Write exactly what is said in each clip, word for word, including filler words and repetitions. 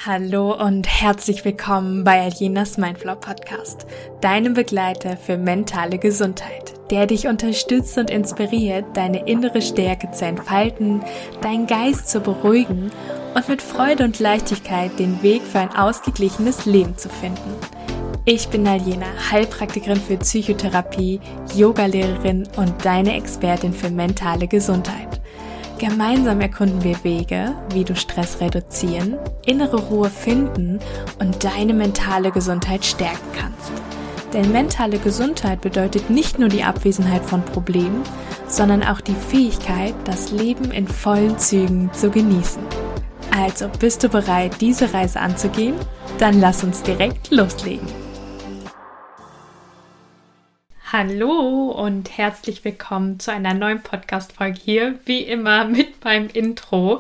Hallo und herzlich willkommen bei Aljenas Mindflow Podcast, deinem Begleiter für mentale Gesundheit, der dich unterstützt und inspiriert, deine innere Stärke zu entfalten, deinen Geist zu beruhigen und mit Freude und Leichtigkeit den Weg für ein ausgeglichenes Leben zu finden. Ich bin Aljena, Heilpraktikerin für Psychotherapie, Yogalehrerin und deine Expertin für mentale Gesundheit. Gemeinsam erkunden wir Wege, wie du Stress reduzieren, innere Ruhe finden und deine mentale Gesundheit stärken kannst. Denn mentale Gesundheit bedeutet nicht nur die Abwesenheit von Problemen, sondern auch die Fähigkeit, das Leben in vollen Zügen zu genießen. Also, bist du bereit, diese Reise anzugehen? Dann lass uns direkt loslegen. Hallo und herzlich willkommen zu einer neuen Podcast-Folge hier, wie immer mit meinem Intro.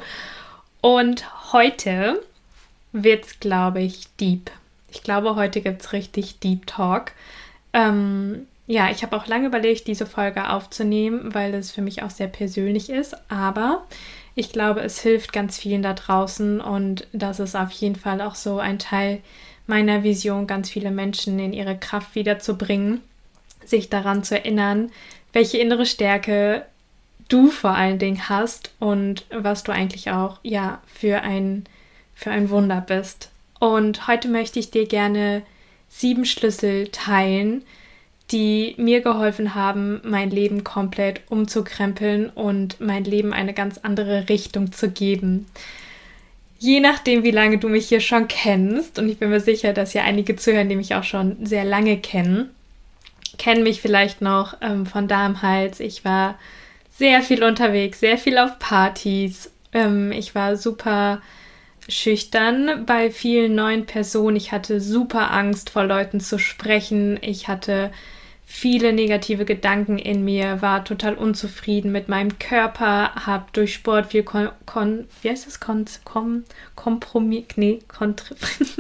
Und heute wird's, glaube ich, deep. Ich glaube, heute gibt's richtig Deep Talk. Ähm, ja, ich habe auch lange überlegt, diese Folge aufzunehmen, weil es für mich auch sehr persönlich ist. Aber ich glaube, es hilft ganz vielen da draußen und das ist auf jeden Fall auch so ein Teil meiner Vision, ganz viele Menschen in ihre Kraft wiederzubringen, sich daran zu erinnern, welche innere Stärke du vor allen Dingen hast und was du eigentlich auch ja für ein, für ein Wunder bist. Und heute möchte ich dir gerne sieben Schlüssel teilen, die mir geholfen haben, mein Leben komplett umzukrempeln und mein Leben eine ganz andere Richtung zu geben. Je nachdem, wie lange du mich hier schon kennst, und ich bin mir sicher, dass hier einige zuhören, die mich auch schon sehr lange kennen, kennen mich vielleicht noch ähm, von da am Hals. Ich war sehr viel unterwegs, sehr viel auf Partys. Ähm, ich war super schüchtern bei vielen neuen Personen. Ich hatte super Angst, vor Leuten zu sprechen. Ich hatte viele negative Gedanken in mir, war total unzufrieden mit meinem Körper, habe durch Sport viel kon, kon wie heißt das? Kon, kom, Kompromiss, nee, kontr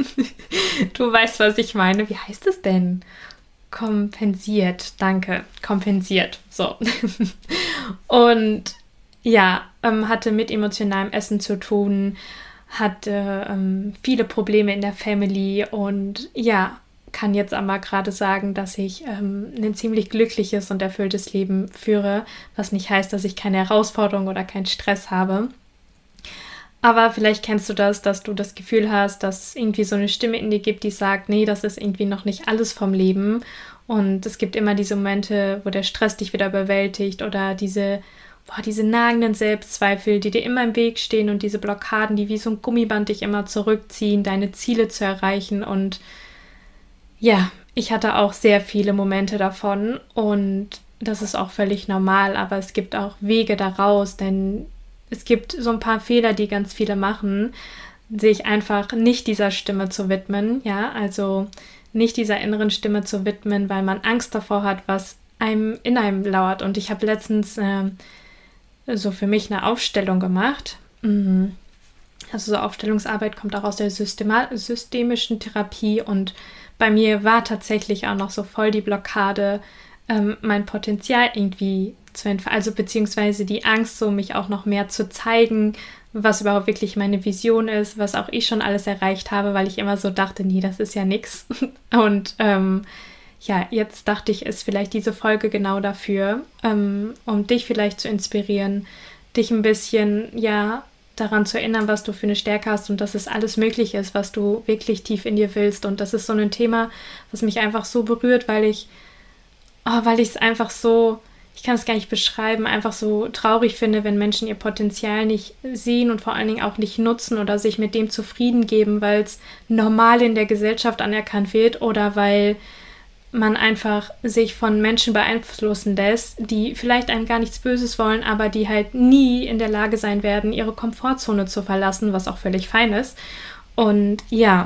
du weißt, was ich meine. Wie heißt es denn? Kompensiert, danke, kompensiert, so. Und ja, ähm, hatte mit emotionalem Essen zu tun, hatte ähm, viele Probleme in der Family und ja, kann jetzt aber gerade sagen, dass ich ähm, ein ziemlich glückliches und erfülltes Leben führe, was nicht heißt, dass ich keine Herausforderung oder keinen Stress habe. Aber vielleicht kennst du das, dass du das Gefühl hast, dass es irgendwie so eine Stimme in dir gibt, die sagt, nee, das ist irgendwie noch nicht alles vom Leben. Und es gibt immer diese Momente, wo der Stress dich wieder überwältigt oder diese, boah, diese nagenden Selbstzweifel, die dir immer im Weg stehen und diese Blockaden, die wie so ein Gummiband dich immer zurückziehen, deine Ziele zu erreichen. Und ja, ich hatte auch sehr viele Momente davon und das ist auch völlig normal, aber es gibt auch Wege daraus, denn es gibt so ein paar Fehler, die ganz viele machen, sich einfach nicht dieser Stimme zu widmen, ja, also nicht dieser inneren Stimme zu widmen, weil man Angst davor hat, was einem in einem lauert. Und ich habe letztens äh, so für mich eine Aufstellung gemacht. Mhm. Also so Aufstellungsarbeit kommt auch aus der Systema- systemischen Therapie und bei mir war tatsächlich auch noch so voll die Blockade, ähm, mein Potenzial irgendwie zu entfalten, also beziehungsweise die Angst, so mich auch noch mehr zu zeigen, was überhaupt wirklich meine Vision ist, was auch ich schon alles erreicht habe, weil ich immer so dachte, nee, das ist ja nix. Und ähm, ja, jetzt dachte ich, ist vielleicht diese Folge genau dafür, ähm, um dich vielleicht zu inspirieren, dich ein bisschen, ja, daran zu erinnern, was du für eine Stärke hast und dass es alles möglich ist, was du wirklich tief in dir willst. Und das ist so ein Thema, was mich einfach so berührt, weil ich, oh, weil ich es einfach so, ich kann es gar nicht beschreiben, einfach so traurig finde, wenn Menschen ihr Potenzial nicht sehen und vor allen Dingen auch nicht nutzen oder sich mit dem zufrieden geben, weil es normal in der Gesellschaft anerkannt wird oder weil man einfach sich von Menschen beeinflussen lässt, die vielleicht einem gar nichts Böses wollen, aber die halt nie in der Lage sein werden, ihre Komfortzone zu verlassen, was auch völlig fein ist. Und ja,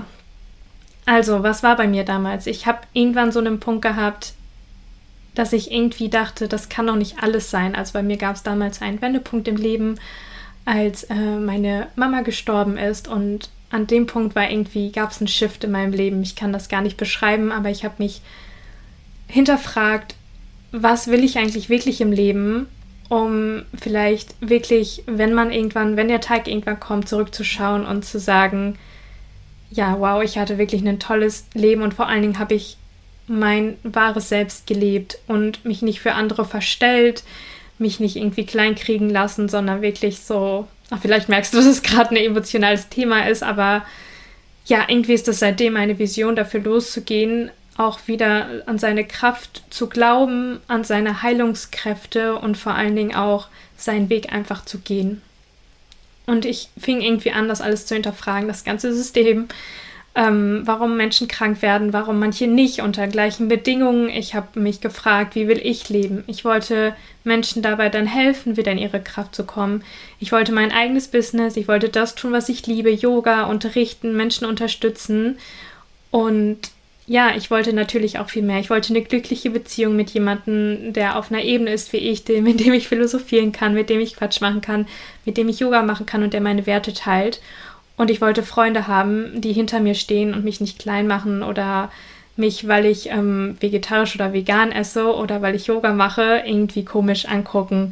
also was war bei mir damals? Ich habe irgendwann so einen Punkt gehabt, dass ich irgendwie dachte, das kann doch nicht alles sein. Also bei mir gab es damals einen Wendepunkt im Leben, als äh, meine Mama gestorben ist und an dem Punkt war irgendwie, gab es einen Shift in meinem Leben. Ich kann das gar nicht beschreiben, aber ich habe mich hinterfragt, was will ich eigentlich wirklich im Leben, um vielleicht wirklich, wenn man irgendwann, wenn der Tag irgendwann kommt, zurückzuschauen und zu sagen, ja, wow, ich hatte wirklich ein tolles Leben und vor allen Dingen habe ich mein wahres Selbst gelebt und mich nicht für andere verstellt, mich nicht irgendwie kleinkriegen lassen, sondern wirklich so, ach, vielleicht merkst du, dass es gerade ein emotionales Thema ist, aber ja, irgendwie ist das seitdem eine Vision, dafür loszugehen, auch wieder an seine Kraft zu glauben, an seine Heilungskräfte und vor allen Dingen auch seinen Weg einfach zu gehen. Und ich fing irgendwie an, das alles zu hinterfragen, das ganze System, ähm, warum Menschen krank werden, warum manche nicht unter gleichen Bedingungen. Ich habe mich gefragt, wie will ich leben? Ich wollte Menschen dabei dann helfen, wieder in ihre Kraft zu kommen. Ich wollte mein eigenes Business, ich wollte das tun, was ich liebe, Yoga, unterrichten, Menschen unterstützen. Und ja, ich wollte natürlich auch viel mehr. Ich wollte eine glückliche Beziehung mit jemandem, der auf einer Ebene ist wie ich, mit dem ich philosophieren kann, mit dem ich Quatsch machen kann, mit dem ich Yoga machen kann und der meine Werte teilt. Und ich wollte Freunde haben, die hinter mir stehen und mich nicht klein machen oder mich, weil ich ähm, vegetarisch oder vegan esse oder weil ich Yoga mache, irgendwie komisch angucken.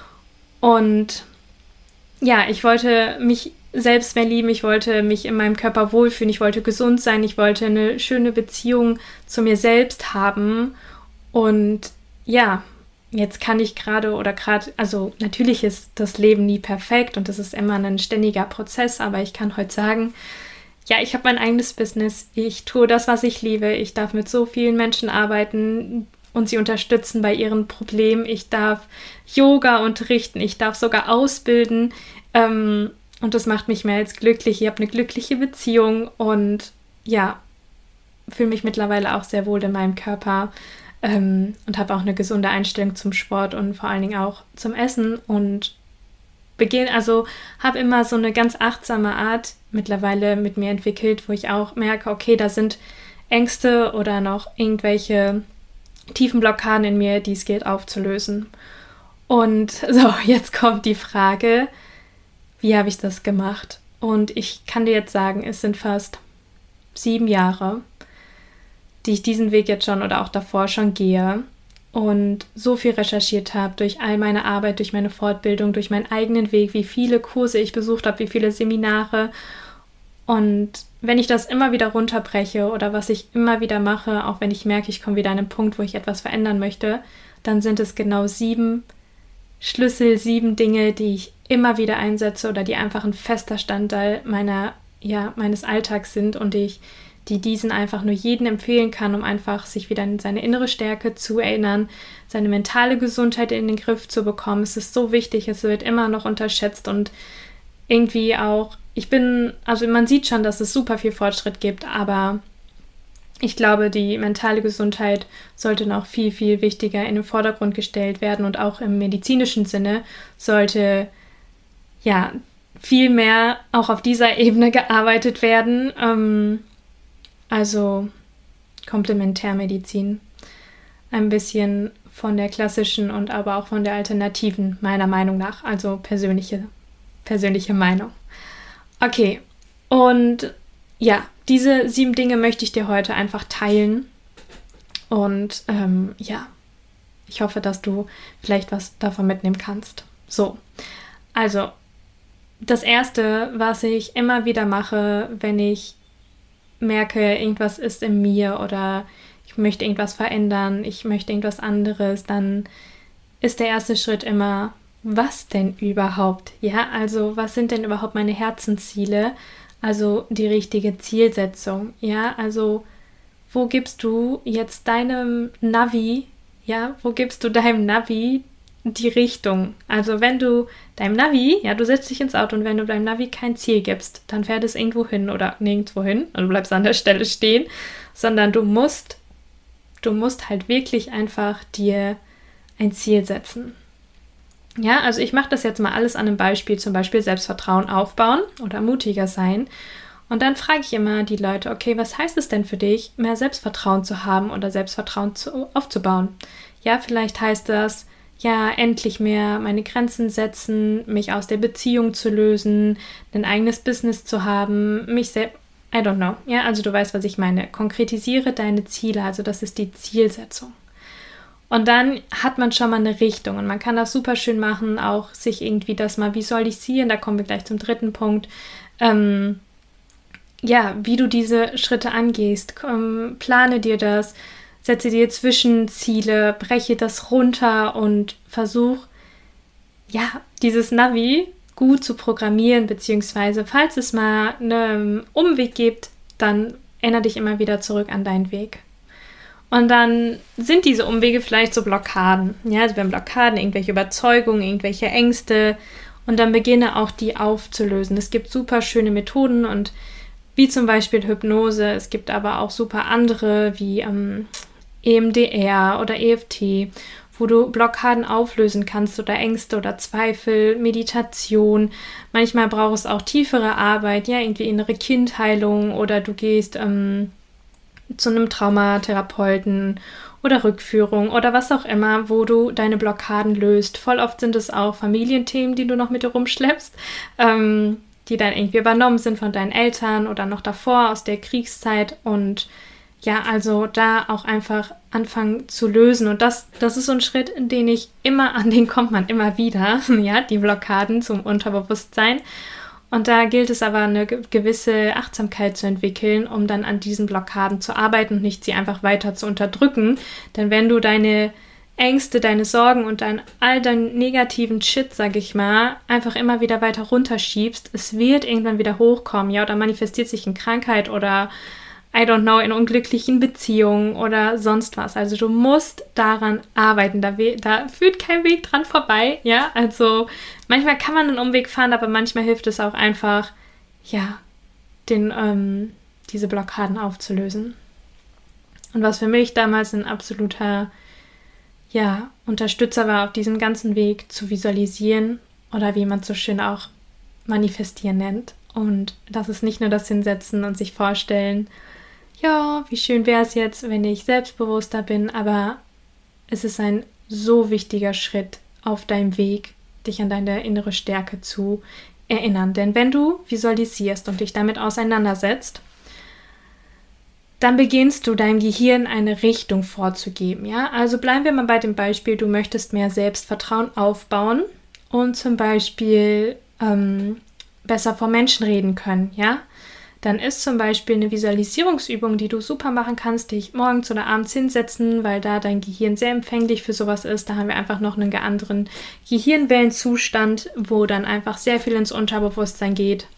Und ja, ich wollte mich selbst mehr lieben, ich wollte mich in meinem Körper wohlfühlen, ich wollte gesund sein, ich wollte eine schöne Beziehung zu mir selbst haben. Und ja, jetzt kann ich gerade oder gerade, also natürlich ist das Leben nie perfekt und das ist immer ein ständiger Prozess, aber ich kann heute sagen, ja, ich habe mein eigenes Business, ich tue das, was ich liebe, ich darf mit so vielen Menschen arbeiten und sie unterstützen bei ihren Problemen, ich darf Yoga unterrichten, ich darf sogar ausbilden, ähm, und das macht mich mehr als glücklich. Ich habe eine glückliche Beziehung und ja, fühle mich mittlerweile auch sehr wohl in meinem Körper ähm, und habe auch eine gesunde Einstellung zum Sport und vor allen Dingen auch zum Essen und beginne, also habe immer so eine ganz achtsame Art mittlerweile mit mir entwickelt, wo ich auch merke, okay, da sind Ängste oder noch irgendwelche tiefen Blockaden in mir, die es gilt aufzulösen. Und so, jetzt kommt die Frage, wie habe ich das gemacht? Und ich kann dir jetzt sagen, es sind fast sieben Jahre, die ich diesen Weg jetzt schon oder auch davor schon gehe und so viel recherchiert habe durch all meine Arbeit, durch meine Fortbildung, durch meinen eigenen Weg, wie viele Kurse ich besucht habe, wie viele Seminare. Und wenn ich das immer wieder runterbreche oder was ich immer wieder mache, auch wenn ich merke, ich komme wieder an einen Punkt, wo ich etwas verändern möchte, dann sind es genau sieben Schlüssel, sieben Dinge, die ich immer wieder einsetze oder die einfach ein fester Bestandteil meiner, ja, meines Alltags sind und ich, die diesen einfach nur jedem empfehlen kann, um einfach sich wieder in seine innere Stärke zu erinnern, seine mentale Gesundheit in den Griff zu bekommen. Es ist so wichtig, es wird immer noch unterschätzt und irgendwie auch, ich bin, also man sieht schon, dass es super viel Fortschritt gibt, aber ich glaube, die mentale Gesundheit sollte noch viel, viel wichtiger in den Vordergrund gestellt werden und auch im medizinischen Sinne sollte ja viel mehr auch auf dieser Ebene gearbeitet werden. Ähm, also Komplementärmedizin. Ein bisschen von der klassischen und aber auch von der alternativen, meiner Meinung nach. Also persönliche, persönliche Meinung. Okay, und ja, diese sieben Dinge möchte ich dir heute einfach teilen. Und ähm, ja, ich hoffe, dass du vielleicht was davon mitnehmen kannst. So, also das Erste, was ich immer wieder mache, wenn ich merke, irgendwas ist in mir oder ich möchte irgendwas verändern, ich möchte irgendwas anderes, dann ist der erste Schritt immer, was denn überhaupt? Ja, also was sind denn überhaupt meine Herzensziele? Also die richtige Zielsetzung, ja, also wo gibst du jetzt deinem Navi, ja, wo gibst du deinem Navi die Richtung? Also wenn du deinem Navi, ja, du setzt dich ins Auto und wenn du deinem Navi kein Ziel gibst, dann fährt es irgendwo hin oder nirgendwo hin und du bleibst an der Stelle stehen, sondern du musst, du musst halt wirklich einfach dir ein Ziel setzen. Ja, also ich mache das jetzt mal alles an einem Beispiel, zum Beispiel Selbstvertrauen aufbauen oder mutiger sein. Und dann frage ich immer die Leute, okay, was heißt es denn für dich, mehr Selbstvertrauen zu haben oder Selbstvertrauen zu, aufzubauen? Ja, vielleicht heißt das, ja, endlich mehr meine Grenzen setzen, mich aus der Beziehung zu lösen, ein eigenes Business zu haben, mich selbst, I don't know. Ja, also du weißt, was ich meine. Konkretisiere deine Ziele, also das ist die Zielsetzung. Und dann hat man schon mal eine Richtung und man kann das super schön machen, auch sich irgendwie das mal visualisieren, da kommen wir gleich zum dritten Punkt, ähm, ja, wie du diese Schritte angehst. Ähm, plane dir das, setze dir Zwischenziele, breche das runter und versuch, ja, dieses Navi gut zu programmieren, beziehungsweise falls es mal einen Umweg gibt, dann erinnere dich immer wieder zurück an deinen Weg. Und dann sind diese Umwege vielleicht so Blockaden. Ja, also wir haben Blockaden, irgendwelche Überzeugungen, irgendwelche Ängste. Und dann beginne auch die aufzulösen. Es gibt super schöne Methoden und wie zum Beispiel Hypnose. Es gibt aber auch super andere wie ähm, E M D R oder E F T, wo du Blockaden auflösen kannst oder Ängste oder Zweifel, Meditation. Manchmal braucht es auch tiefere Arbeit, ja, irgendwie innere Kindheilung oder du gehst ähm, zu einem Traumatherapeuten oder Rückführung oder was auch immer, wo du deine Blockaden löst. Voll oft sind es auch Familienthemen, die du noch mit dir rumschleppst, ähm, die dann irgendwie übernommen sind von deinen Eltern oder noch davor aus der Kriegszeit und ja, also da auch einfach anfangen zu lösen. Und das, das ist so ein Schritt, in den ich immer, an den kommt man immer wieder, ja, die Blockaden zum Unterbewusstsein. Und da gilt es aber, eine gewisse Achtsamkeit zu entwickeln, um dann an diesen Blockaden zu arbeiten und nicht sie einfach weiter zu unterdrücken. Denn wenn du deine Ängste, deine Sorgen und dein, all deinen negativen Shit, sag ich mal, einfach immer wieder weiter runterschiebst, es wird irgendwann wieder hochkommen, ja, oder manifestiert sich in Krankheit oder I don't know, in unglücklichen Beziehungen oder sonst was. Also du musst daran arbeiten. Da, we- da führt kein Weg dran vorbei. Ja, also manchmal kann man einen Umweg fahren, aber manchmal hilft es auch einfach, ja, den, ähm, diese Blockaden aufzulösen. Und was für mich damals ein absoluter, ja, Unterstützer war auf diesem ganzen Weg, zu visualisieren oder wie man es so schön auch manifestieren nennt. Und das ist nicht nur das Hinsetzen und sich vorstellen, ja, wie schön wäre es jetzt, wenn ich selbstbewusster bin, aber es ist ein so wichtiger Schritt auf deinem Weg, dich an deine innere Stärke zu erinnern. Denn wenn du visualisierst und dich damit auseinandersetzt, dann beginnst du deinem Gehirn eine Richtung vorzugeben. Ja? Also bleiben wir mal bei dem Beispiel, du möchtest mehr Selbstvertrauen aufbauen und zum Beispiel ähm, besser vor Menschen reden können, ja? Dann ist zum Beispiel eine Visualisierungsübung, die du super machen kannst, dich morgens oder abends hinsetzen, weil da dein Gehirn sehr empfänglich für sowas ist. Da haben wir einfach noch einen anderen Gehirnwellenzustand, wo dann einfach sehr viel ins Unterbewusstsein geht.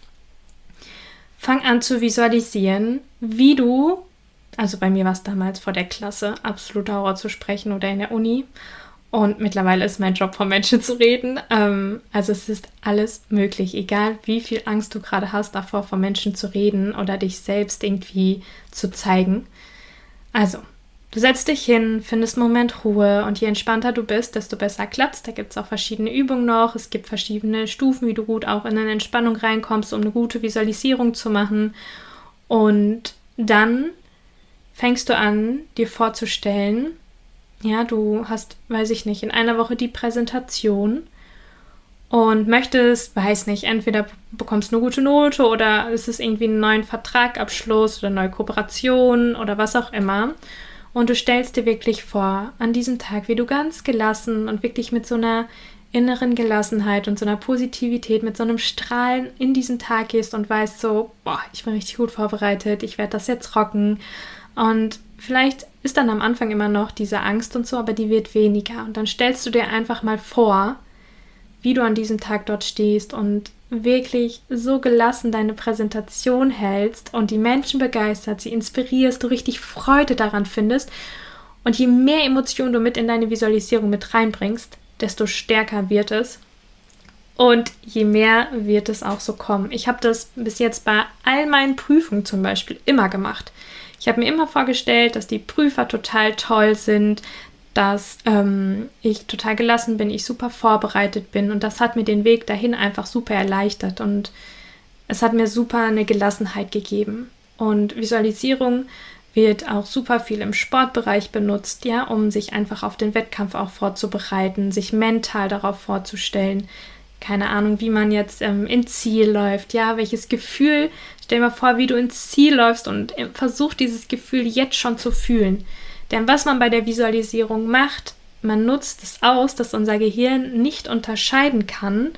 Fang an zu visualisieren, wie du, also bei mir war es damals vor der Klasse, absoluter Horror zu sprechen oder in der Uni. Und mittlerweile ist mein Job, von Menschen zu reden. Ähm, also es ist alles möglich, egal wie viel Angst du gerade hast, davor von Menschen zu reden oder dich selbst irgendwie zu zeigen. Also, du setzt dich hin, findest einen Moment Ruhe und je entspannter du bist, desto besser klappt's. Da gibt es auch verschiedene Übungen noch. Es gibt verschiedene Stufen, wie du gut auch in eine Entspannung reinkommst, um eine gute Visualisierung zu machen. Und dann fängst du an, dir vorzustellen, ja, du hast, weiß ich nicht, in einer Woche die Präsentation und möchtest, weiß nicht, entweder bekommst du eine gute Note oder es ist irgendwie ein neuer Vertragabschluss oder eine neue Kooperation oder was auch immer. Und du stellst dir wirklich vor, an diesem Tag, wie du ganz gelassen und wirklich mit so einer inneren Gelassenheit und so einer Positivität, mit so einem Strahlen in diesen Tag gehst und weißt so, boah, ich bin richtig gut vorbereitet, ich werde das jetzt rocken. Und vielleicht ist dann am Anfang immer noch diese Angst und so, aber die wird weniger. Und dann stellst du dir einfach mal vor, wie du an diesem Tag dort stehst und wirklich so gelassen deine Präsentation hältst und die Menschen begeistert, sie inspirierst, du richtig Freude daran findest. Und je mehr Emotionen du mit in deine Visualisierung mit reinbringst, desto stärker wird es. Und je mehr wird es auch so kommen. Ich habe das bis jetzt bei all meinen Prüfungen zum Beispiel immer gemacht. Ich habe mir immer vorgestellt, dass die Prüfer total toll sind, dass ähm, ich total gelassen bin, ich super vorbereitet bin und das hat mir den Weg dahin einfach super erleichtert und es hat mir super eine Gelassenheit gegeben. Und Visualisierung wird auch super viel im Sportbereich benutzt, ja, um sich einfach auf den Wettkampf auch vorzubereiten, sich mental darauf vorzustellen. Keine Ahnung, wie man jetzt ähm, ins Ziel läuft, ja, welches Gefühl, stell dir mal vor, wie du ins Ziel läufst und äh, versuch dieses Gefühl jetzt schon zu fühlen. Denn was man bei der Visualisierung macht, man nutzt es aus, dass unser Gehirn nicht unterscheiden kann,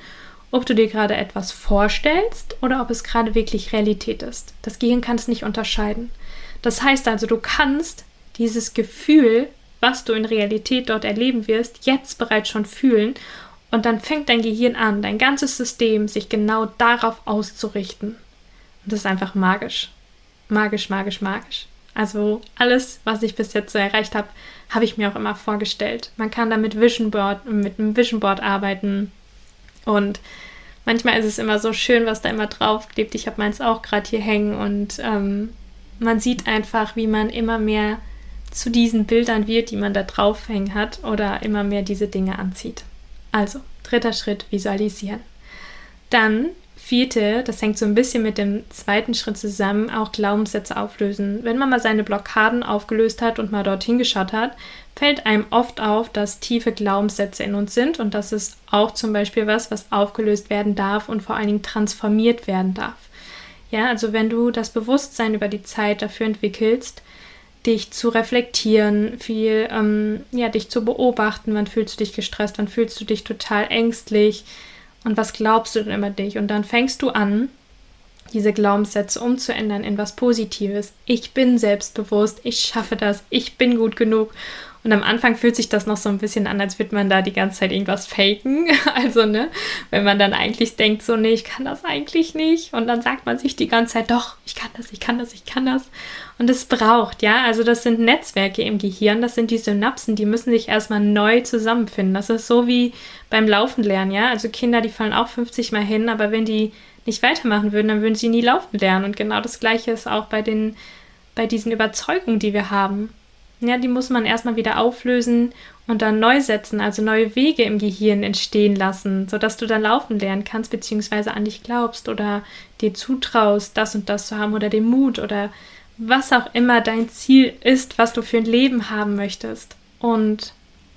ob du dir gerade etwas vorstellst oder ob es gerade wirklich Realität ist. Das Gehirn kann es nicht unterscheiden. Das heißt also, du kannst dieses Gefühl, was du in Realität dort erleben wirst, jetzt bereits schon fühlen und dann fängt dein Gehirn an, dein ganzes System, sich genau darauf auszurichten. Und das ist einfach magisch. Magisch, magisch, magisch. Also alles, was ich bis jetzt so erreicht habe, habe ich mir auch immer vorgestellt. Man kann da mit Vision Board, mit einem Vision Board arbeiten und manchmal ist es immer so schön, was da immer draufklebt. Ich habe meins auch gerade hier hängen und ähm, man sieht einfach, wie man immer mehr zu diesen Bildern wird, die man da draufhängen hat oder immer mehr diese Dinge anzieht. Also, dritter Schritt, visualisieren. Dann, vierte, das hängt so ein bisschen mit dem zweiten Schritt zusammen, auch Glaubenssätze auflösen. Wenn man mal seine Blockaden aufgelöst hat und mal dorthin geschaut hat, fällt einem oft auf, dass tiefe Glaubenssätze in uns sind und das ist auch zum Beispiel was, was aufgelöst werden darf und vor allen Dingen transformiert werden darf. Ja, also wenn du das Bewusstsein über die Zeit dafür entwickelst, dich zu reflektieren, viel, ähm, ja, dich zu beobachten, wann fühlst du dich gestresst, wann fühlst du dich total ängstlich und was glaubst du denn über dich? Und dann fängst du an, diese Glaubenssätze umzuändern in was Positives. Ich bin selbstbewusst, ich schaffe das, ich bin gut genug. Und am Anfang fühlt sich das noch so ein bisschen an, als würde man da die ganze Zeit irgendwas faken. Also, ne, wenn man dann eigentlich denkt, so, nee, ich kann das eigentlich nicht. Und dann sagt man sich die ganze Zeit, doch, ich kann das, ich kann das, ich kann das. Und es braucht, ja, also das sind Netzwerke im Gehirn, das sind die Synapsen, die müssen sich erstmal neu zusammenfinden. Das ist so wie beim Laufen lernen, ja. Also Kinder, die fallen auch fünfzig Mal hin, aber wenn die nicht weitermachen würden, dann würden sie nie laufen lernen. Und genau das Gleiche ist auch bei den, bei diesen Überzeugungen, die wir haben. Ja, die muss man erstmal wieder auflösen und dann neu setzen, also neue Wege im Gehirn entstehen lassen, sodass du dann laufen lernen kannst, beziehungsweise an dich glaubst oder dir zutraust, das und das zu haben oder den Mut oder was auch immer dein Ziel ist, was du für ein Leben haben möchtest. Und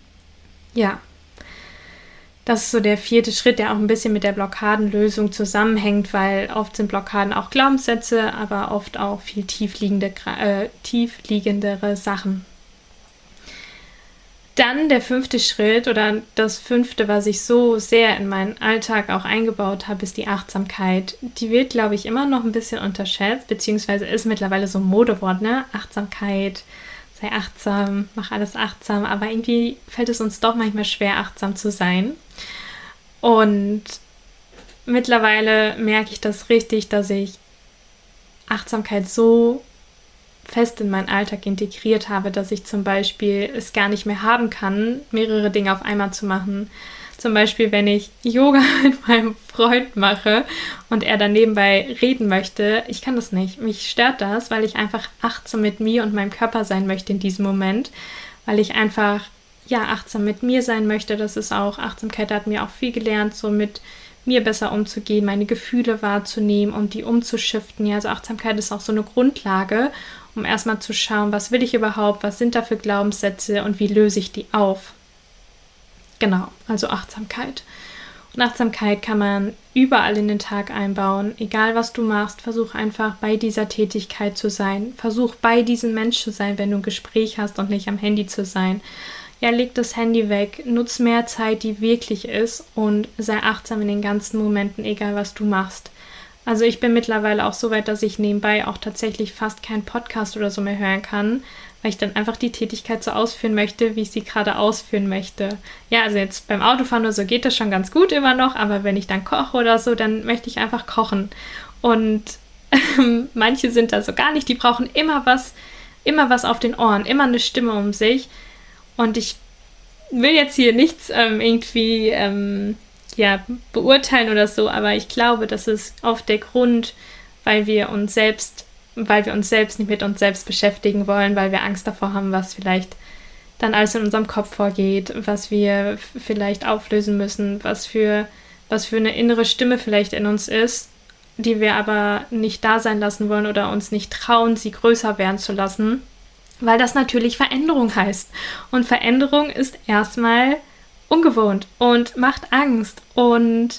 ja, das ist so der vierte Schritt, der auch ein bisschen mit der Blockadenlösung zusammenhängt, weil oft sind Blockaden auch Glaubenssätze, aber oft auch viel tiefliegende, äh, tiefliegendere Sachen. Dann der fünfte Schritt oder das fünfte, was ich so sehr in meinen Alltag auch eingebaut habe, ist die Achtsamkeit. Die wird, glaube ich, immer noch ein bisschen unterschätzt, beziehungsweise ist mittlerweile so ein Modewort, ne? Achtsamkeit, sei achtsam, mach alles achtsam, aber irgendwie fällt es uns doch manchmal schwer, achtsam zu sein. Und mittlerweile merke ich das richtig, dass ich Achtsamkeit so fest in meinen Alltag integriert habe, dass ich zum Beispiel es gar nicht mehr haben kann, mehrere Dinge auf einmal zu machen. Zum Beispiel, wenn ich Yoga mit meinem Freund mache und er dann nebenbei reden möchte, ich kann das nicht. Mich stört das, weil ich einfach achtsam mit mir und meinem Körper sein möchte in diesem Moment, weil ich einfach, ja, achtsam mit mir sein möchte. Das ist auch, Achtsamkeit hat mir auch viel gelernt, so mit mir besser umzugehen, meine Gefühle wahrzunehmen und die umzuschiften. Ja, also Achtsamkeit ist auch so eine Grundlage, um erstmal zu schauen, was will ich überhaupt, was sind da für Glaubenssätze und wie löse ich die auf. Genau, also Achtsamkeit. Und Achtsamkeit kann man überall in den Tag einbauen, egal was du machst, versuch einfach bei dieser Tätigkeit zu sein, versuch bei diesem Mensch zu sein, wenn du ein Gespräch hast und nicht am Handy zu sein. Ja, leg das Handy weg, nutz mehr Zeit, die wirklich ist und sei achtsam in den ganzen Momenten, egal was du machst. Also ich bin mittlerweile auch so weit, dass ich nebenbei auch tatsächlich fast keinen Podcast oder so mehr hören kann, weil ich dann einfach die Tätigkeit so ausführen möchte, wie ich sie gerade ausführen möchte. Ja, also jetzt beim Autofahren oder so geht das schon ganz gut immer noch, aber wenn ich dann koche oder so, dann möchte ich einfach kochen. Und manche sind da so gar nicht, die brauchen immer was, immer was auf den Ohren, immer eine Stimme um sich. Und ich will jetzt hier nichts ähm, irgendwie ähm, ja, beurteilen oder so, aber ich glaube, das ist oft der Grund, weil wir uns selbst, weil wir uns selbst nicht mit uns selbst beschäftigen wollen, weil wir Angst davor haben, was vielleicht dann alles in unserem Kopf vorgeht, was wir f- vielleicht auflösen müssen, was für, was für eine innere Stimme vielleicht in uns ist, die wir aber nicht da sein lassen wollen oder uns nicht trauen, sie größer werden zu lassen, weil das natürlich Veränderung heißt. Und Veränderung ist erstmal ungewohnt und macht Angst. Und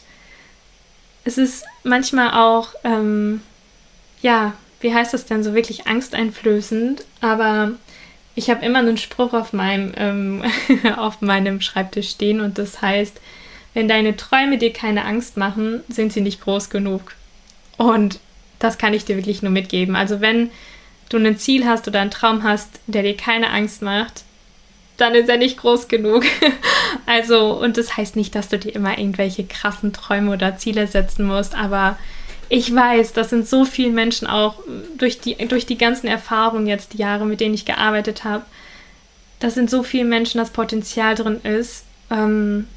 es ist manchmal auch, ähm, ja, wie heißt das denn, so wirklich angsteinflößend. Aber ich habe immer einen Spruch auf meinem, ähm, auf meinem Schreibtisch stehen und das heißt, wenn deine Träume dir keine Angst machen, sind sie nicht groß genug. Und das kann ich dir wirklich nur mitgeben. Also wenn du ein Ziel hast oder einen Traum hast, der dir keine Angst macht, dann ist er nicht groß genug. Also, und das heißt nicht, dass du dir immer irgendwelche krassen Träume oder Ziele setzen musst, aber ich weiß, das sind so viele Menschen auch durch die, durch die ganzen Erfahrungen jetzt, die Jahre, mit denen ich gearbeitet habe, dass in so vielen Menschen das Potenzial drin ist, ähm,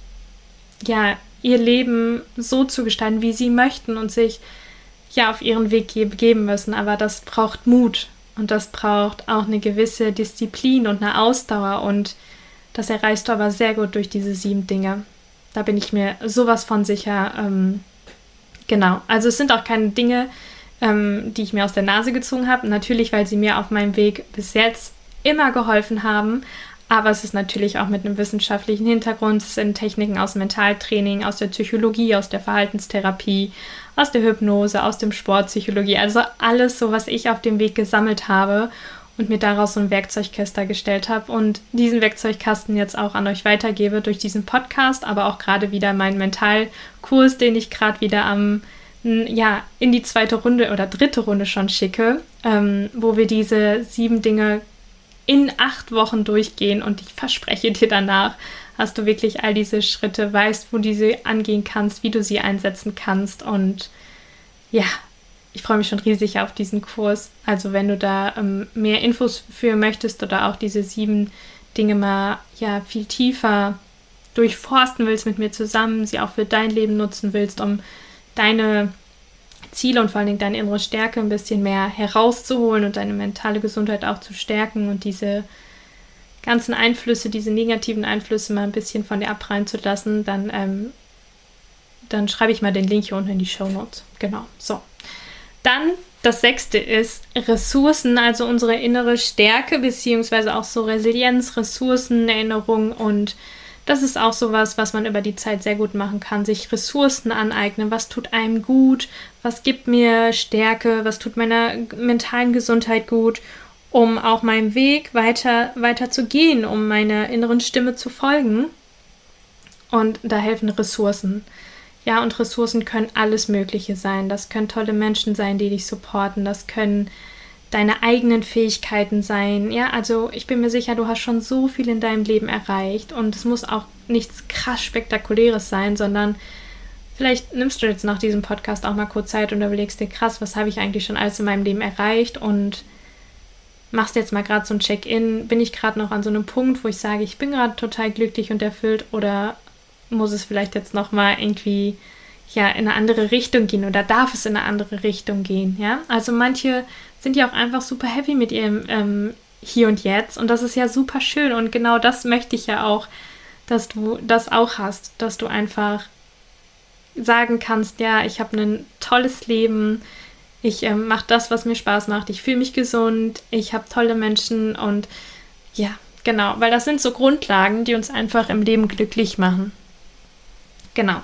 ja, ihr Leben so zu gestalten, wie sie möchten und sich ja auf ihren Weg ge- geben müssen. Aber das braucht Mut und das braucht auch eine gewisse Disziplin und eine Ausdauer und das erreichst du aber sehr gut durch diese sieben Dinge. Da bin ich mir sowas von sicher. Ähm, genau, also es sind auch keine Dinge, ähm, die ich mir aus der Nase gezogen habe. Natürlich, weil sie mir auf meinem Weg bis jetzt immer geholfen haben, aber es ist natürlich auch mit einem wissenschaftlichen Hintergrund. Es sind Techniken aus dem Mentaltraining, aus der Psychologie, aus der Verhaltenstherapie, aus der Hypnose, aus dem Sportpsychologie. Also alles so, was ich auf dem Weg gesammelt habe und mir daraus so einen Werkzeugkasten gestellt habe und diesen Werkzeugkasten jetzt auch an euch weitergebe durch diesen Podcast, aber auch gerade wieder meinen Mentalkurs, den ich gerade wieder am ja, in die zweite Runde oder dritte Runde schon schicke, ähm, wo wir diese sieben Dinge in acht Wochen durchgehen und ich verspreche dir danach, hast du wirklich all diese Schritte, weißt, wo du sie angehen kannst, wie du sie einsetzen kannst und ja, ich freue mich schon riesig auf diesen Kurs. Also wenn du da ähm, mehr Infos für möchtest oder auch diese sieben Dinge mal ja viel tiefer durchforsten willst mit mir zusammen, sie auch für dein Leben nutzen willst, um deine Ziele und vor allen Dingen deine innere Stärke ein bisschen mehr herauszuholen und deine mentale Gesundheit auch zu stärken und diese ganzen Einflüsse, diese negativen Einflüsse mal ein bisschen von dir abprallen zu lassen, dann, ähm, dann schreibe ich mal den Link hier unten in die Shownotes. Genau, so. Dann das sechste ist Ressourcen, also unsere innere Stärke, beziehungsweise auch so Resilienz, Ressourcen, Erinnerung und das ist auch sowas, was man über die Zeit sehr gut machen kann, sich Ressourcen aneignen, was tut einem gut, was gibt mir Stärke, was tut meiner mentalen Gesundheit gut, um auch meinem Weg weiter, weiter zu gehen, um meiner inneren Stimme zu folgen. Und da helfen Ressourcen. Ja, und Ressourcen können alles Mögliche sein. Das können tolle Menschen sein, die dich supporten. Das können deine eigenen Fähigkeiten sein. Ja, also ich bin mir sicher, du hast schon so viel in deinem Leben erreicht und es muss auch nichts krass Spektakuläres sein, sondern vielleicht nimmst du jetzt nach diesem Podcast auch mal kurz Zeit und überlegst dir, krass, was habe ich eigentlich schon alles in meinem Leben erreicht und machst jetzt mal gerade so ein Check-in. Bin ich gerade noch an so einem Punkt, wo ich sage, ich bin gerade total glücklich und erfüllt oder muss es vielleicht jetzt nochmal irgendwie ja, in eine andere Richtung gehen oder darf es in eine andere Richtung gehen, ja? Also manche sind ja auch einfach super happy mit ihrem ähm, Hier und Jetzt und das ist ja super schön und genau das möchte ich ja auch, dass du das auch hast, dass du einfach sagen kannst, ja, ich habe ein tolles Leben, ich ähm, mache das, was mir Spaß macht, ich fühle mich gesund, ich habe tolle Menschen und ja, genau, weil das sind so Grundlagen, die uns einfach im Leben glücklich machen. Genau.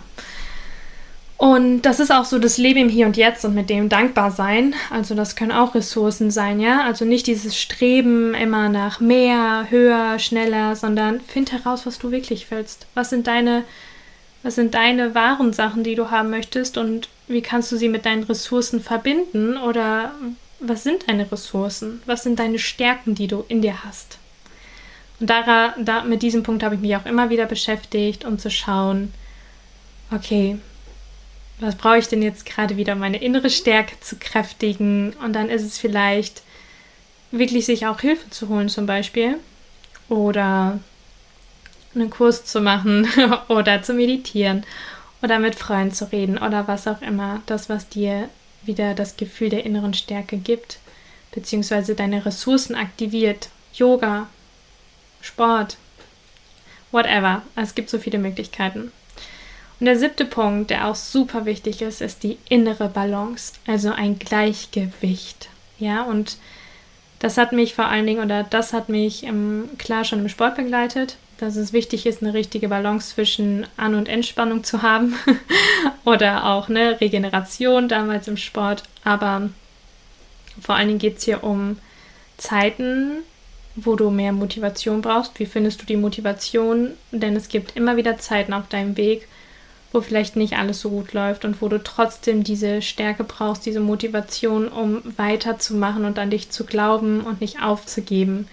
Und das ist auch so das Leben im Hier und Jetzt und mit dem dankbar sein. Also das können auch Ressourcen sein, ja. Also nicht dieses Streben immer nach mehr, höher, schneller, sondern find heraus, was du wirklich willst. Was sind deine, was sind deine wahren Sachen, die du haben möchtest und wie kannst du sie mit deinen Ressourcen verbinden oder was sind deine Ressourcen? Was sind deine Stärken, die du in dir hast? Und da, da, mit diesem Punkt habe ich mich auch immer wieder beschäftigt, um zu schauen, okay, was brauche ich denn jetzt gerade wieder, um meine innere Stärke zu kräftigen? Und dann ist es vielleicht wirklich sich auch Hilfe zu holen zum Beispiel oder einen Kurs zu machen oder zu meditieren oder mit Freunden zu reden oder was auch immer. Das, was dir wieder das Gefühl der inneren Stärke gibt, beziehungsweise deine Ressourcen aktiviert. Yoga, Sport, whatever. Es gibt so viele Möglichkeiten. Und der siebte Punkt, der auch super wichtig ist, ist die innere Balance, also ein Gleichgewicht. Ja, und das hat mich vor allen Dingen, oder das hat mich ähm, klar schon im Sport begleitet, dass es wichtig ist, eine richtige Balance zwischen An- und Entspannung zu haben oder auch eine Regeneration damals im Sport. Aber vor allen Dingen geht es hier um Zeiten, wo du mehr Motivation brauchst. Wie findest du die Motivation? Denn es gibt immer wieder Zeiten auf deinem Weg, wo vielleicht nicht alles so gut läuft und wo du trotzdem diese Stärke brauchst, diese Motivation, um weiterzumachen und an dich zu glauben und nicht aufzugeben.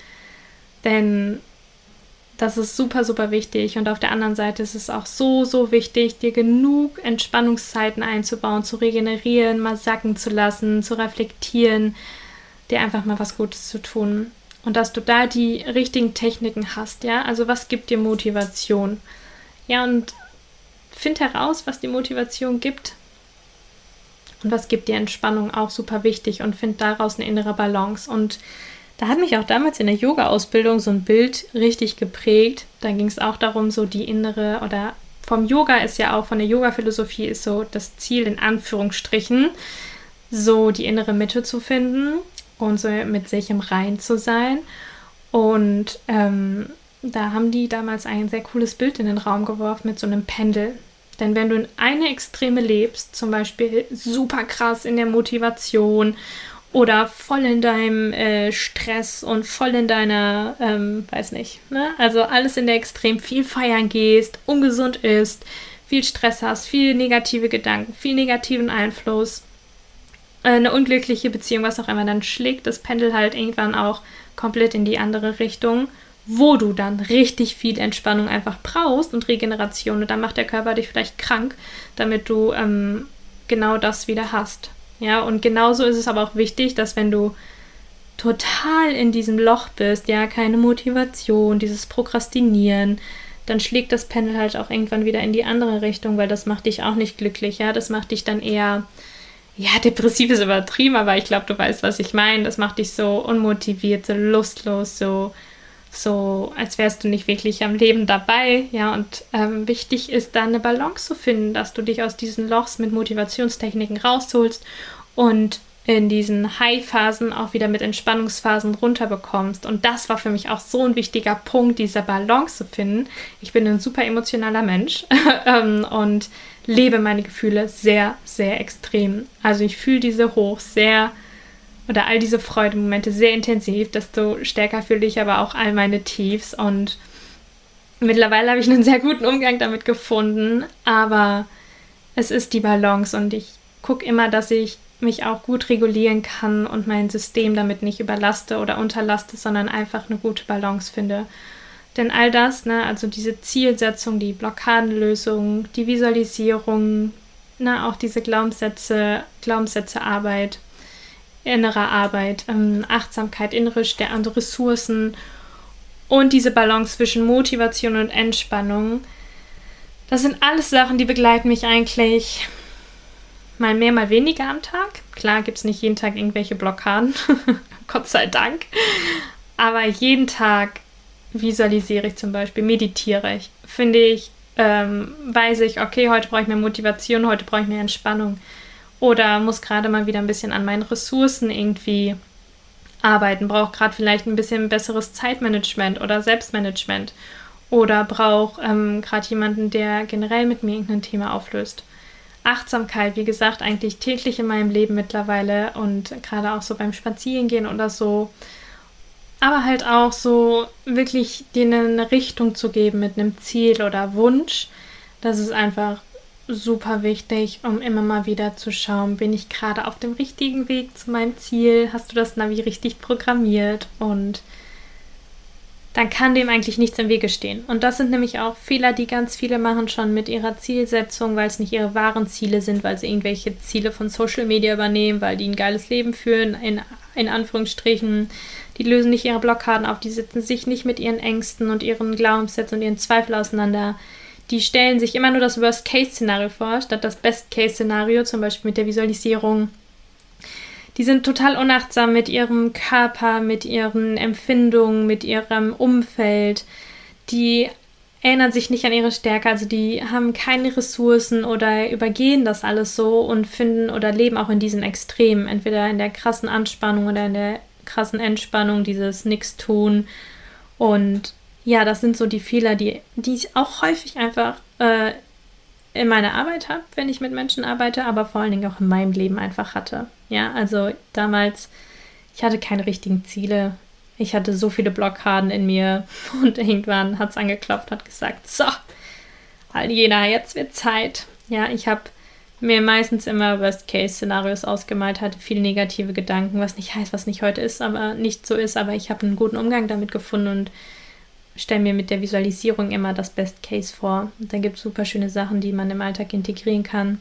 Denn das ist super, super wichtig. Und auf der anderen Seite ist es auch so, so wichtig, dir genug Entspannungszeiten einzubauen, zu regenerieren, mal sacken zu lassen, zu reflektieren, dir einfach mal was Gutes zu tun. Und dass du da die richtigen Techniken hast, ja. Also was gibt dir Motivation? Ja, und find heraus, was die Motivation gibt. Und was gibt dir Entspannung, auch super wichtig. Und find daraus eine innere Balance. Und da hat mich auch damals in der Yoga-Ausbildung so ein Bild richtig geprägt. Da ging es auch darum, so die innere, oder vom Yoga ist ja auch, von der Yoga-Philosophie ist so das Ziel in Anführungsstrichen, so die innere Mitte zu finden und so mit sich im Rein zu sein. Und ähm, da haben die damals ein sehr cooles Bild in den Raum geworfen mit so einem Pendel. Denn wenn du in eine Extreme lebst, zum Beispiel super krass in der Motivation oder voll in deinem äh, Stress und voll in deiner, ähm, weiß nicht, ne? Also alles in der Extrem, viel feiern gehst, ungesund isst, viel Stress hast, viel negative Gedanken, viel negativen Einfluss, äh, eine unglückliche Beziehung, was auch immer, dann schlägt das Pendel halt irgendwann auch komplett in die andere Richtung, wo du dann richtig viel Entspannung einfach brauchst und Regeneration. Und dann macht der Körper dich vielleicht krank, damit du ähm, genau das wieder hast. Ja, und genauso ist es aber auch wichtig, dass wenn du total in diesem Loch bist, ja, keine Motivation, dieses Prokrastinieren, dann schlägt das Pendel halt auch irgendwann wieder in die andere Richtung, weil das macht dich auch nicht glücklich, ja, das macht dich dann eher, ja, depressiv ist übertrieben, aber ich glaube, du weißt, was ich meine, das macht dich so unmotiviert, so lustlos, so so als wärst du nicht wirklich am Leben dabei, ja, und ähm, wichtig ist da eine Balance zu finden, dass du dich aus diesen Lochs mit Motivationstechniken rausholst und in diesen High-Phasen auch wieder mit Entspannungsphasen runterbekommst. Und das war für mich auch so ein wichtiger Punkt, diese Balance zu finden. Ich bin ein super emotionaler Mensch und lebe meine Gefühle sehr, sehr extrem. Also ich fühle diese Hochs sehr, oder all diese Freudemomente sehr intensiv, desto stärker fühle ich aber auch all meine Tiefs. Und mittlerweile habe ich einen sehr guten Umgang damit gefunden, aber es ist die Balance und ich gucke immer, dass ich mich auch gut regulieren kann und mein System damit nicht überlaste oder unterlaste, sondern einfach eine gute Balance finde. Denn all das, ne, also diese Zielsetzung, die Blockadenlösung, die Visualisierung, ne, auch diese Glaubenssätze, Glaubenssätzearbeit, innere Arbeit, ähm, Achtsamkeit, innere Stärke und Ressourcen und diese Balance zwischen Motivation und Entspannung, das sind alles Sachen, die begleiten mich eigentlich mal mehr, mal weniger am Tag. Klar gibt es nicht jeden Tag irgendwelche Blockaden, Gott sei Dank, aber jeden Tag visualisiere ich zum Beispiel, meditiere ich, finde ich, ähm, weiß ich, okay, heute brauche ich mehr Motivation, heute brauche ich mehr Entspannung. Oder muss gerade mal wieder ein bisschen an meinen Ressourcen irgendwie arbeiten, brauche gerade vielleicht ein bisschen besseres Zeitmanagement oder Selbstmanagement. Oder brauche ähm, gerade jemanden, der generell mit mir irgendein Thema auflöst. Achtsamkeit, wie gesagt, eigentlich täglich in meinem Leben mittlerweile und gerade auch so beim Spazierengehen oder so. Aber halt auch so wirklich dir eine Richtung zu geben mit einem Ziel oder Wunsch. Das ist einfach super wichtig, um immer mal wieder zu schauen, bin ich gerade auf dem richtigen Weg zu meinem Ziel? Hast du das Navi richtig programmiert? Und dann kann dem eigentlich nichts im Wege stehen. Und das sind nämlich auch Fehler, die ganz viele machen schon mit ihrer Zielsetzung, weil es nicht ihre wahren Ziele sind, weil sie irgendwelche Ziele von Social Media übernehmen, weil die ein geiles Leben führen, in, in Anführungsstrichen. Die lösen nicht ihre Blockaden auf, die setzen sich nicht mit ihren Ängsten und ihren Glaubenssätzen und ihren Zweifeln auseinander. Die stellen sich immer nur das Worst-Case-Szenario vor, statt das Best-Case-Szenario, zum Beispiel mit der Visualisierung. Die sind total unachtsam mit ihrem Körper, mit ihren Empfindungen, mit ihrem Umfeld. Die erinnern sich nicht an ihre Stärke, also die haben keine Ressourcen oder übergehen das alles so und finden oder leben auch in diesen Extremen, entweder in der krassen Anspannung oder in der krassen Entspannung, dieses Nix-Tun. Und ja, das sind so die Fehler, die, die ich auch häufig einfach äh, in meiner Arbeit habe, wenn ich mit Menschen arbeite, aber vor allen Dingen auch in meinem Leben einfach hatte. Ja, also damals, ich hatte keine richtigen Ziele. ich hatte so viele Blockaden in mir und irgendwann hat es angeklopft, hat gesagt, so, Aljena, jetzt wird Zeit. Ja, ich habe mir meistens immer Worst-Case-Szenarios ausgemalt, hatte viele negative Gedanken, was nicht heißt, was nicht heute ist, aber nicht so ist, aber ich habe einen guten Umgang damit gefunden und stelle mir mit der Visualisierung immer das Best-Case vor. Und da gibt es super schöne Sachen, die man im Alltag integrieren kann.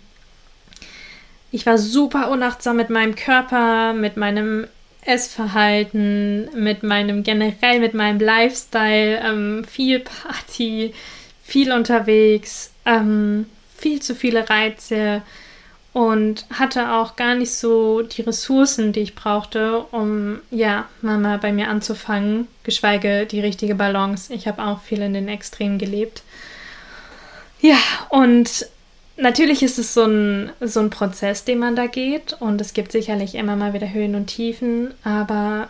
Ich war super unachtsam mit meinem Körper, mit meinem Essverhalten, mit meinem generell, mit meinem Lifestyle, ähm, viel Party, viel unterwegs, ähm, viel zu viele Reize und hatte auch gar nicht so die Ressourcen, die ich brauchte, um, ja, Mama bei mir anzufangen, geschweige die richtige Balance. Ich habe auch viel in den Extremen gelebt. Ja, und natürlich ist es so ein, so ein Prozess, den man da geht und es gibt sicherlich immer mal wieder Höhen und Tiefen, aber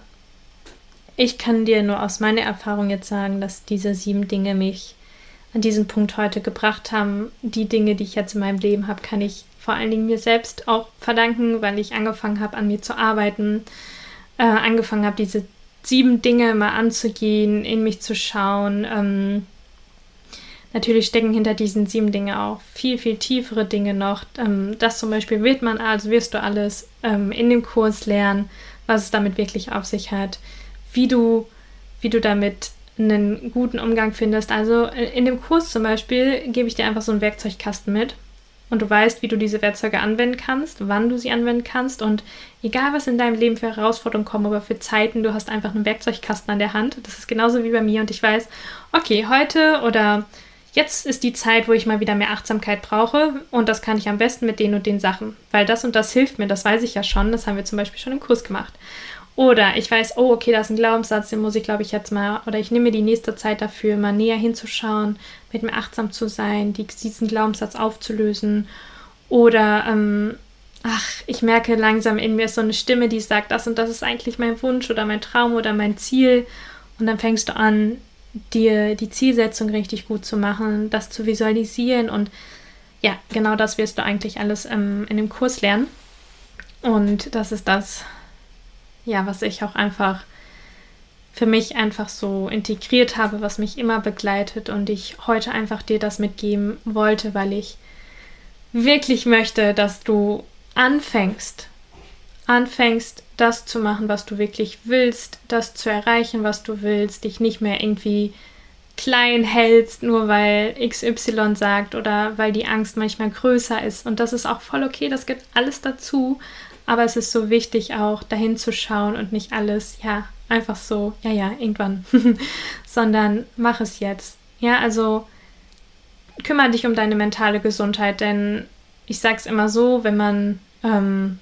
ich kann dir nur aus meiner Erfahrung jetzt sagen, dass diese sieben Dinge mich an diesen Punkt heute gebracht haben. Die Dinge, die ich jetzt in meinem Leben habe, kann ich vor allen Dingen mir selbst auch verdanken, weil ich angefangen habe, an mir zu arbeiten, äh, angefangen habe, diese sieben Dinge mal anzugehen, in mich zu schauen. Ähm, natürlich stecken hinter diesen sieben Dingen auch viel, viel tiefere Dinge noch. Ähm, das zum Beispiel wird man, also wirst du alles ähm, in dem Kurs lernen, was es damit wirklich auf sich hat, wie du, wie du damit einen guten Umgang findest. Also in dem Kurs zum Beispiel gebe ich dir einfach so einen Werkzeugkasten mit und du weißt, wie du diese Werkzeuge anwenden kannst, wann du sie anwenden kannst und egal, was in deinem Leben für Herausforderungen kommen, aber für Zeiten, du hast einfach einen Werkzeugkasten an der Hand. Das ist genauso wie bei mir und ich weiß, okay, heute oder jetzt ist die Zeit, wo ich mal wieder mehr Achtsamkeit brauche und das kann ich am besten mit den und den Sachen, weil das und das hilft mir, das weiß ich ja schon, das haben wir zum Beispiel schon im Kurs gemacht. Oder ich weiß, oh, okay, das ist ein Glaubenssatz, den muss ich, glaube ich, jetzt mal, oder ich nehme mir die nächste Zeit dafür, mal näher hinzuschauen, mit mir achtsam zu sein, die, diesen Glaubenssatz aufzulösen. Oder, ähm, ach, ich merke langsam in mir ist so eine Stimme, die sagt, das und das ist eigentlich mein Wunsch oder mein Traum oder mein Ziel. Und dann fängst du an, dir die Zielsetzung richtig gut zu machen, das zu visualisieren. Und ja, genau das wirst du eigentlich alles ähm, in dem Kurs lernen. Und das ist das, ja, was ich auch einfach für mich einfach so integriert habe, was mich immer begleitet und ich heute einfach dir das mitgeben wollte, weil ich wirklich möchte, dass du anfängst, anfängst, das zu machen, was du wirklich willst, das zu erreichen, was du willst, dich nicht mehr irgendwie klein hältst, nur weil X Y sagt oder weil die Angst manchmal größer ist und das ist auch voll okay, das gibt alles dazu. Aber es ist so wichtig auch, dahin zu schauen und nicht alles, ja, einfach so, ja, ja, irgendwann, sondern mach es jetzt. Ja, also kümmere dich um deine mentale Gesundheit, denn ich sag's immer so, wenn man, ähm,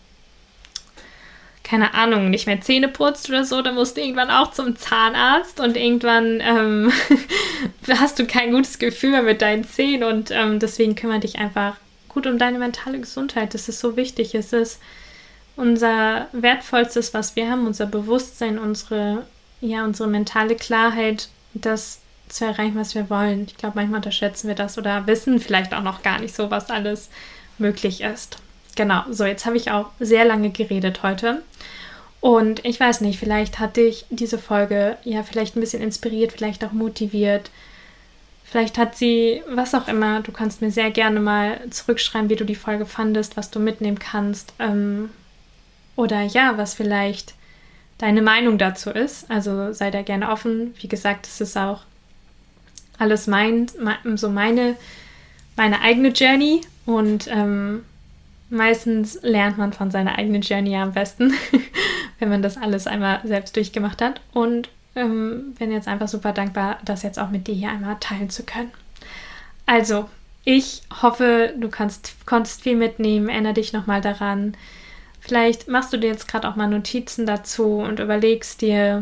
keine Ahnung, nicht mehr Zähne putzt oder so, dann musst du irgendwann auch zum Zahnarzt und irgendwann ähm, hast du kein gutes Gefühl mehr mit deinen Zähnen und ähm, deswegen kümmere dich einfach gut um deine mentale Gesundheit. Das ist so wichtig. Es ist unser wertvollstes, was wir haben, unser Bewusstsein, unsere, ja, unsere mentale Klarheit, das zu erreichen, was wir wollen. Ich glaube, manchmal unterschätzen wir das oder wissen vielleicht auch noch gar nicht so, was alles möglich ist. Genau, so jetzt habe ich auch sehr lange geredet heute und ich weiß nicht, vielleicht hat dich diese Folge ja vielleicht ein bisschen inspiriert, vielleicht auch motiviert, vielleicht hat sie, was auch immer, du kannst mir sehr gerne mal zurückschreiben, wie du die Folge fandest, was du mitnehmen kannst, ähm, oder ja, was vielleicht deine Meinung dazu ist. Also sei da gerne offen. Wie gesagt, es ist auch alles mein, so meine, meine eigene Journey. Und ähm, meistens lernt man von seiner eigenen Journey am besten, wenn man das alles einmal selbst durchgemacht hat. Und ähm, bin jetzt einfach super dankbar, das jetzt auch mit dir hier einmal teilen zu können. Also, ich hoffe, du kannst, konntest viel mitnehmen. Erinnere dich nochmal daran. Vielleicht machst du dir jetzt gerade auch mal Notizen dazu und überlegst dir,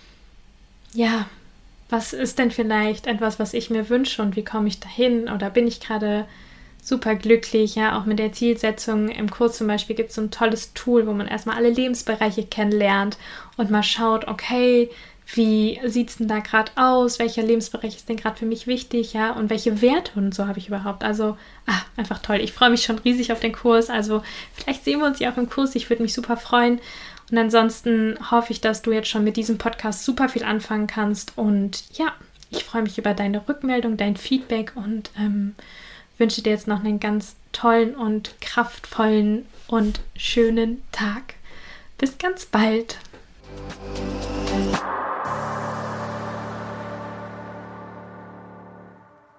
ja, was ist denn vielleicht etwas, was ich mir wünsche und wie komme ich dahin? Oder bin ich gerade super glücklich? Ja, auch mit der Zielsetzung im Kurs zum Beispiel gibt es so ein tolles Tool, wo man erstmal alle Lebensbereiche kennenlernt und mal schaut, okay, wie sieht es denn da gerade aus? Welcher Lebensbereich ist denn gerade für mich wichtig? Ja, und welche Werte und so habe ich überhaupt? Also, ah, einfach toll. Ich freue mich schon riesig auf den Kurs. Also, vielleicht sehen wir uns ja auch im Kurs. Ich würde mich super freuen. Und Und ansonsten hoffe ich, dass du jetzt schon mit diesem Podcast super viel anfangen kannst. Und ja, ich freue mich über deine Rückmeldung, dein Feedback und ähm, wünsche dir jetzt noch einen ganz tollen und kraftvollen und schönen Tag. Bis ganz bald.